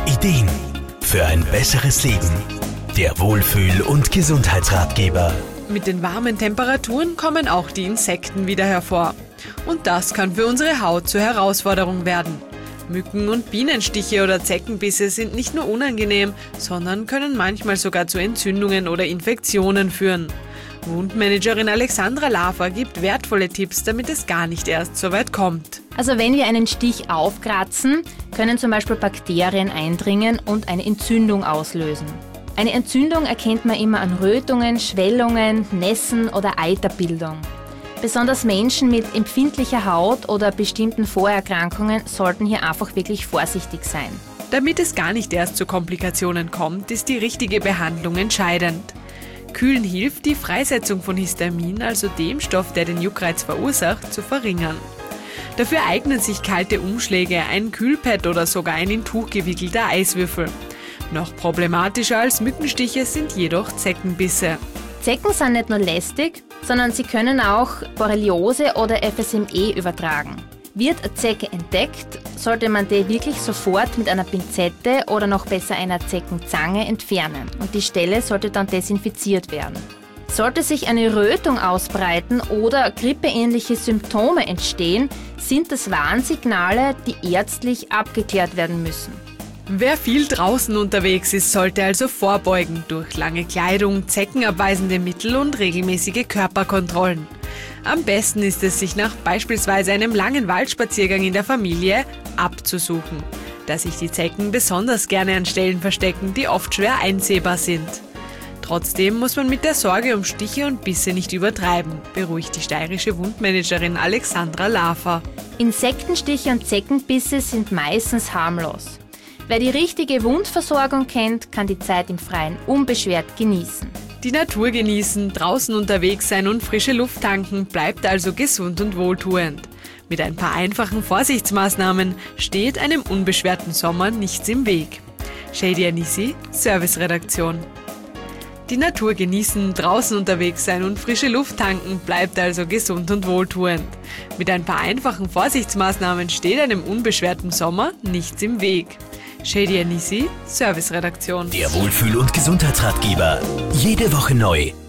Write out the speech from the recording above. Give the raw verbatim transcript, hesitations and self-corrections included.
Ideen für ein besseres Leben. Der Wohlfühl- und Gesundheitsratgeber. Mit den warmen Temperaturen kommen auch die Insekten wieder hervor. Und das kann für unsere Haut zur Herausforderung werden. Mücken- und Bienenstiche oder Zeckenbisse sind nicht nur unangenehm, sondern können manchmal sogar zu Entzündungen oder Infektionen führen. Wundmanagerin Alexandra Lafer gibt wertvolle Tipps, damit es gar nicht erst so weit kommt. Also wenn wir einen Stich aufkratzen, können zum Beispiel Bakterien eindringen und eine Entzündung auslösen. Eine Entzündung erkennt man immer an Rötungen, Schwellungen, Nässen oder Eiterbildung. Besonders Menschen mit empfindlicher Haut oder bestimmten Vorerkrankungen sollten hier einfach wirklich vorsichtig sein. Damit es gar nicht erst zu Komplikationen kommt, ist die richtige Behandlung entscheidend. Kühlen hilft, die Freisetzung von Histamin, also dem Stoff, der den Juckreiz verursacht, zu verringern. Dafür eignen sich kalte Umschläge, ein Kühlpad oder sogar ein in Tuch gewickelter Eiswürfel. Noch problematischer als Mückenstiche sind jedoch Zeckenbisse. Zecken sind nicht nur lästig, sondern sie können auch Borreliose oder F S M E übertragen. Wird eine Zecke entdeckt, sollte man die wirklich sofort mit einer Pinzette oder noch besser einer Zeckenzange entfernen und die Stelle sollte dann desinfiziert werden. Sollte sich eine Rötung ausbreiten oder grippeähnliche Symptome entstehen, sind das Warnsignale, die ärztlich abgeklärt werden müssen. Wer viel draußen unterwegs ist, sollte also vorbeugen durch lange Kleidung, zeckenabweisende Mittel und regelmäßige Körperkontrollen. Am besten ist es, sich nach beispielsweise einem langen Waldspaziergang in der Familie abzusuchen, da sich die Zecken besonders gerne an Stellen verstecken, die oft schwer einsehbar sind. Trotzdem muss man mit der Sorge um Stiche und Bisse nicht übertreiben, beruhigt die steirische Wundmanagerin Alexandra Lafer. Insektenstiche und Zeckenbisse sind meistens harmlos. Wer die richtige Wundversorgung kennt, kann die Zeit im Freien unbeschwert genießen. Die Natur genießen, draußen unterwegs sein und frische Luft tanken, bleibt also gesund und wohltuend. Mit ein paar einfachen Vorsichtsmaßnahmen steht einem unbeschwerten Sommer nichts im Weg. Shady Anisi, Serviceredaktion. Die Natur genießen, draußen unterwegs sein und frische Luft tanken, bleibt also gesund und wohltuend. Mit ein paar einfachen Vorsichtsmaßnahmen steht einem unbeschwerten Sommer nichts im Weg. Shady Anisi, Serviceredaktion. Der Wohlfühl- und Gesundheitsratgeber. Jede Woche neu.